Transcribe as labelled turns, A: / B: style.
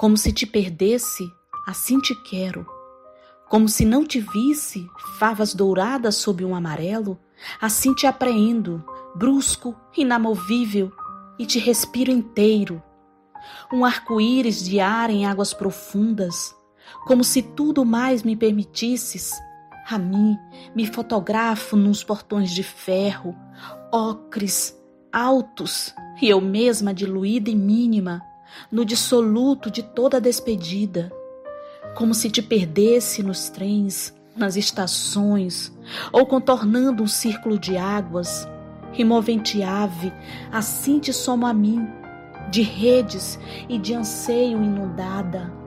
A: Como se te perdesse, assim te quero. Como se não te visse, favas douradas sob um amarelo, assim te apreendo, brusco, inamovível, e te respiro inteiro. Um arco-íris de ar em águas profundas, como se tudo mais me permitisses. A mim, me fotografo nos portões de ferro, ocres, altos, e eu mesma diluída e mínima, no dissoluto de toda a despedida. Como se te perdesse nos trens, nas estações, ou contornando um círculo de águas. Rimovente ave, assim te somo a mim, de redes e de anseio inundada.